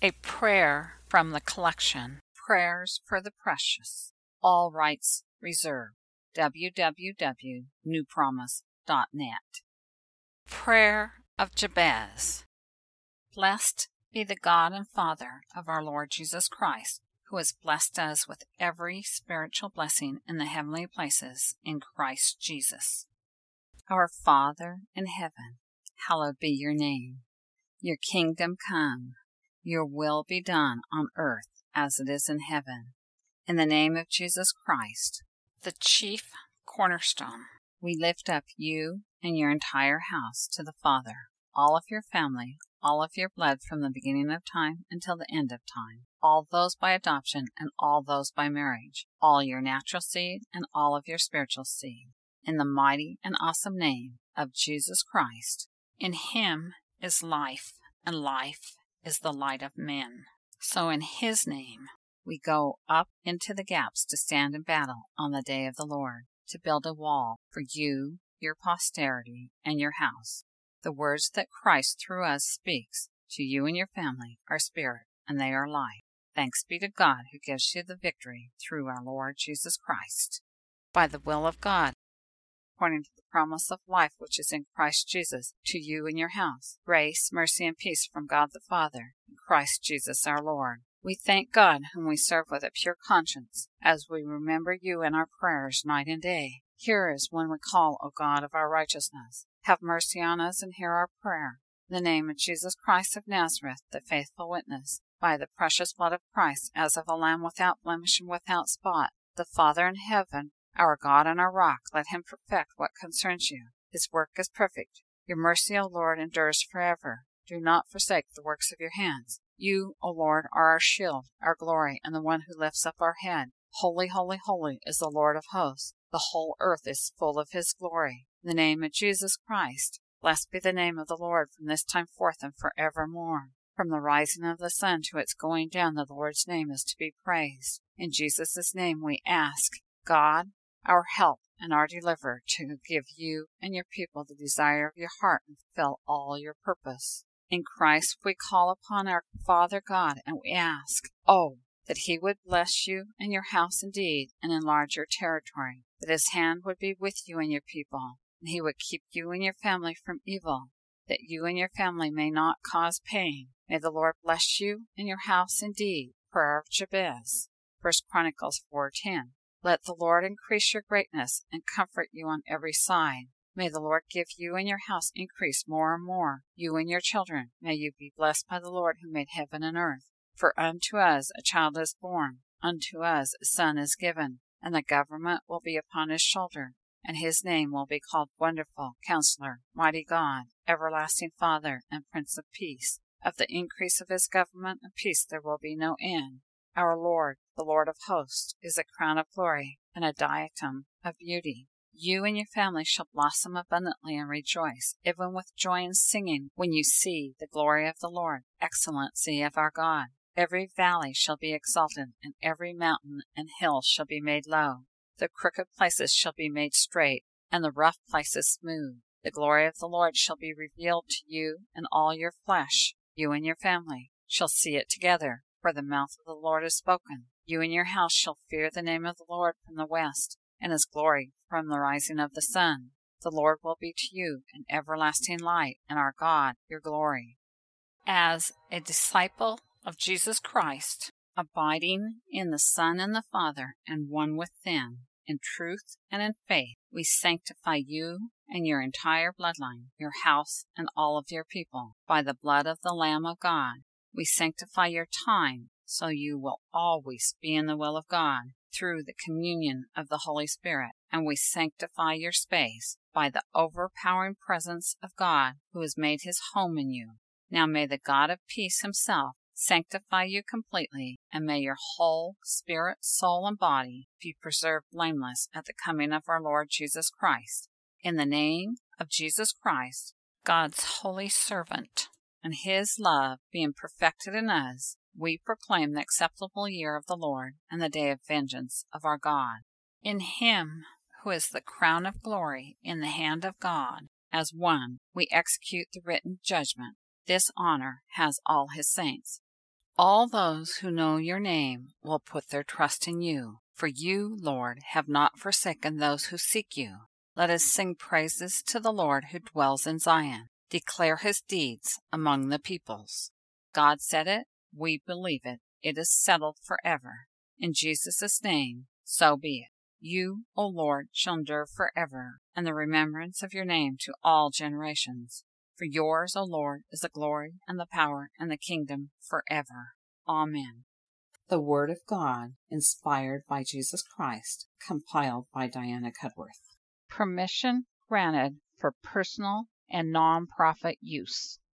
A prayer from the collection, Prayers for the Precious. All rights reserved. www.newpromise.net. Prayer of Jabez. Blessed be the God and Father of our Lord Jesus Christ, who has blessed us with every spiritual blessing in the heavenly places in Christ Jesus. Our Father in heaven, hallowed be your name. Your kingdom come. Your will be done on earth as it is in heaven. In the name of Jesus Christ, the chief cornerstone, we lift up you and your entire house to the Father, all of your family, all of your blood from the beginning of time until the end of time, all those by adoption and all those by marriage, all your natural seed and all of your spiritual seed. In the mighty and awesome name of Jesus Christ. In him is life, and life is the light of men. So in his name we go up into the gaps to stand in battle on the day of the Lord, to build a wall for you, your posterity, and your house. The words that Christ through us speaks to you and your family are spirit, and they are life. Thanks be to God who gives you the victory through our Lord Jesus Christ. By the will of God, according to the promise of life which is in Christ Jesus, to you and your house, grace, mercy, and peace from God the Father, and Christ Jesus our Lord. We thank God, whom we serve with a pure conscience, as we remember you in our prayers night and day. Hear us when we call, O God of our righteousness. Have mercy on us and hear our prayer. In the name of Jesus Christ of Nazareth, the faithful witness, by the precious blood of Christ, as of a lamb without blemish and without spot, the Father in heaven, our God and our rock, let him perfect what concerns you. His work is perfect. Your mercy, O Lord, endures forever. Do not forsake the works of your hands. You, O Lord, are our shield, our glory, and the one who lifts up our head. Holy, holy, holy is the Lord of hosts. The whole earth is full of his glory. In the name of Jesus Christ, blessed be the name of the Lord from this time forth and forevermore. From the rising of the sun to its going down, the Lord's name is to be praised. In Jesus' name we ask, God, our help and our deliverer, to give you and your people the desire of your heart and fulfill all your purpose. In Christ we call upon our Father God, and we ask, that he would bless you and your house indeed, and enlarge your territory, that his hand would be with you and your people, and he would keep you and your family from evil, that you and your family may not cause pain. May the Lord bless you and your house indeed. Prayer of Jabez. 1 Chronicles 4:10. Let the Lord increase your greatness and comfort you on every side. May the Lord give you and your house increase more and more. You and your children, may you be blessed by the Lord who made heaven and earth. For unto us a child is born, unto us a son is given, and the government will be upon his shoulder, and his name will be called Wonderful, Counselor, Mighty God, Everlasting Father, and Prince of Peace. Of the increase of his government and peace there will be no end. Our Lord, the Lord of hosts, is a crown of glory and a diadem of beauty. You and your family shall blossom abundantly and rejoice, even with joy and singing, when you see the glory of the Lord, excellency of our God. Every valley shall be exalted, and every mountain and hill shall be made low. The crooked places shall be made straight, and the rough places smooth. The glory of the Lord shall be revealed to you, and all your flesh, you and your family, shall see it together, for the mouth of the Lord has spoken. You and your house shall fear the name of the Lord from the west, and his glory from the rising of the sun. The Lord will be to you an everlasting light, and our God your glory. As a disciple of Jesus Christ, abiding in the Son and the Father, and one with them, in truth and in faith, we sanctify you and your entire bloodline, your house and all of your people, by the blood of the Lamb of God. We sanctify your time, so you will always be in the will of God, through the communion of the Holy Spirit, and we sanctify your space by the overpowering presence of God, who has made his home in you. Now may the God of peace himself sanctify you completely, and may your whole spirit, soul, and body be preserved blameless at the coming of our Lord Jesus Christ. In the name of Jesus Christ, God's holy servant, and his love being perfected in us, we proclaim the acceptable year of the Lord and the day of vengeance of our God. In him, who is the crown of glory in the hand of God, as one, we execute the written judgment. This honor has all his saints. All those who know your name will put their trust in you, for you, Lord, have not forsaken those who seek you. Let us sing praises to the Lord who dwells in Zion. Declare his deeds among the peoples. God said it, we believe it. It is settled forever. In Jesus' name, so be it. You, O Lord, shall endure forever, and the remembrance of your name to all generations. For yours, O Lord, is the glory and the power and the kingdom forever. Amen. The Word of God, inspired by Jesus Christ, compiled by Diana Cudworth. Permission granted for personal and non-profit use.